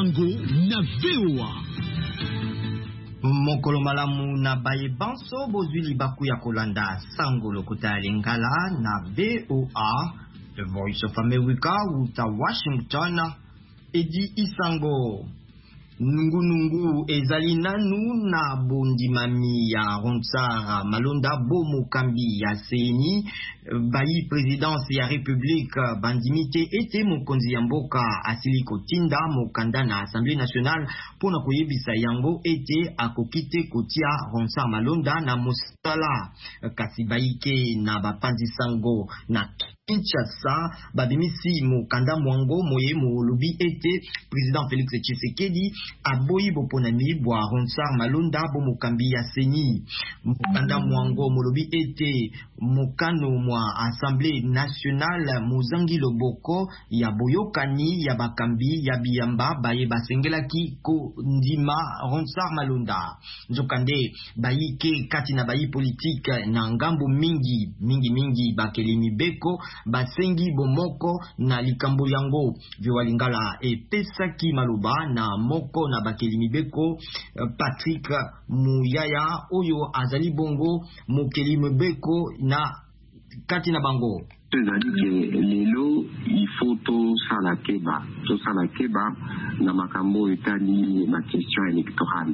Sango na VOA. Mokolo malamu na baye banso bozwili baku ya kolanda Sango lokota lingala na VOA, The Voice of America uta Washington. Edi Isango Nungu ezali nanu na bondimami ya Ronsard Malonda bomo kambi ya CENI bayi présidence ya République bandimite ete mokonzi ya mboka asili kotinda mokanda na Assemblée nationale pona koyebisa yango ete akokite kotia Ronsard Malonda na mosala kasi bayike na bapanzi sango na Kinshasa babimisi mokanda mwango moye molobi ete président Félix Tshisekedi aboyi boponami bwa Ronsard Malonda bo mokambi ya CENI. Mokanda mwango molobi ete mokano mwa Assemblée nationale mozangi loboko ya boyokani ya bakambi ya biyamba baye basengelaki ko ndima Ronsard Malonda. Nzokande bayike kati na bayi politique na ngambo mingi bakelemi beko basengi bomoko na likambo yango viwalingala epesaki maloba na moko na bakelimi beko Patrick Muyaya oyo azali bongo mokelimi beko na kati na bango. C'est-à-dire que lelo il faut tout ça la keba na makambo etali ma question électorale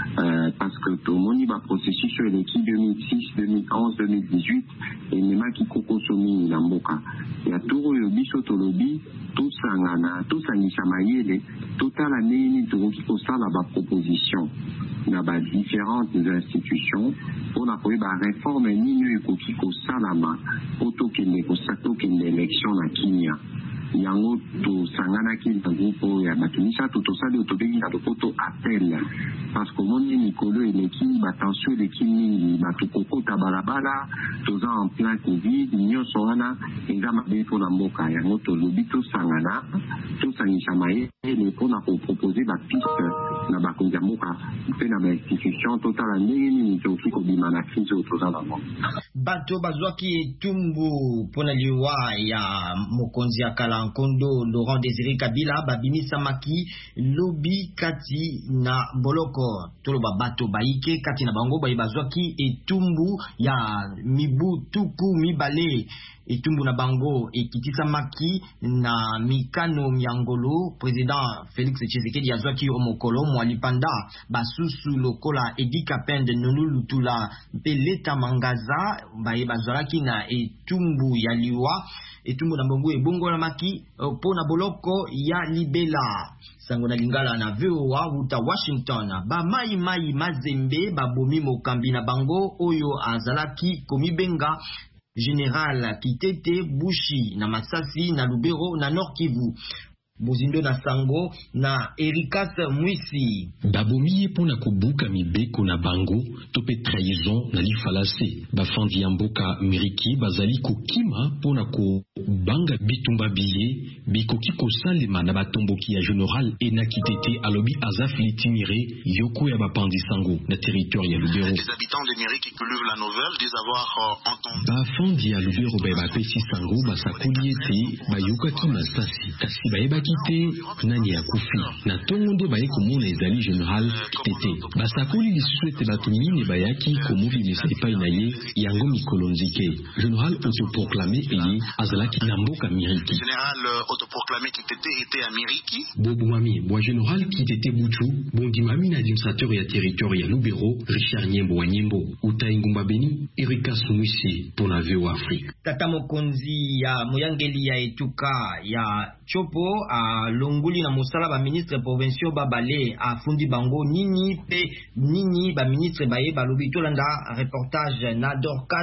parce que tout le monde va processus sur l'équipe 2006 2011 2018 et nema ki kokosomi na mboka ya toro yo biso to lobi tout sangana tout sangisa mayele total année to ko sala ba proposition na ba différentes institutions pour la réforme nini ekoki ko salama otokende ko satokende élection na Kenya yango to sangana ki ntango ya matunisa to sali otobengi na poto appel parce que mon Nicolo et l'équipe attention l'équipe ni matukoko tabalabala toza en plein covid nyo soana ngama be pour la mboka yango to lobito sangana to sangisa maye et pour na proposer ba piste na ba konja mboka pe na institution total nini to ki ko bimana crise toza na mboka bato bazwaki etumbu pona liwa ya mokonzi ya kala nkondo Laurent Désiré Kabila babimisa maki lobi kati na boloko toloba bato baike kati na bango bayi bazwaki etumbu ya mibu tuku mibale etumbu na bango ekitisa maki na mikano miangolo président Félix Tshisekedi azwaki omokolo mwalipanda basusu lokola Edika Pende Nonulutula Peleta Mangaza baye bazwaki na etumbu ya liwa etumbu na bango ebongo na maki pona boloko ya libela sango na lingala na VOA uta Washington ba mai mazembe babomi mokambi na bango oyo azalaki komibenga Général Kitete Bushi na Masasi na Lubero na Nord Kivu. Bozindo na Sango na Erikas Mwisi babomiye pona kubuka mibeko na bango tope trahison na lifalase bafandi ya mboka Miriki bazali kokima pona ko banga bitumba biye bikoki kosalema na batomboki ya Général Enakitete alobi azafili timire yoko ya bapandi sango na territoire ya Lubero. Les habitants de Miriki qui luvent la nouvelle disent avoir entendu bafandi ya Lubero bapesi sango basakuli ete bayokaki Masasi kasi bayebaki te nani ya kufi na tongo nde baye komona ezali Général Kitete basakoli lisusu ete bato mine bayaki komobilisa epai na ye yango mikolo nzike Général autoproclamé eye azalaki na mboka Miriki. Général autoproclamé Kitete était à Miriki. Bobumami bwa Général Kitete Buchu bondimami na administrateur ya territoire ya Lubero Richard Nyembo wa Nyembo utaingumba Beni Erika Sumwisi pona VOA Afrique. Tata mokonzi ya moyangeli ya etuka ya Chopo a longuli na mosala ba ministre provinciaux babale a fundi bango nini pe nini ba ministre baye balobi tolanda reportage na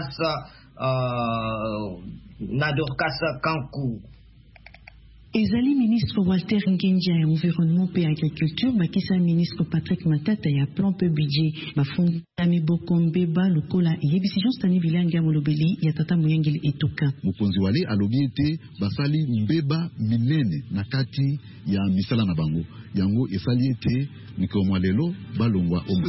Dorcas Kankou. Ezali ministre Walter Ngendia ya environnement pe agriculture bakisa ministre Patrick Matata ya plan pe budget bafundi miboko mbeba lokola yebisi Jean Stani Vilanga molobeli ya tata moyangeli etuka mokonzi wale alobi ete basali mbeba minene na kati ya misala na bango yango esali ete nikomwa lelo balongwa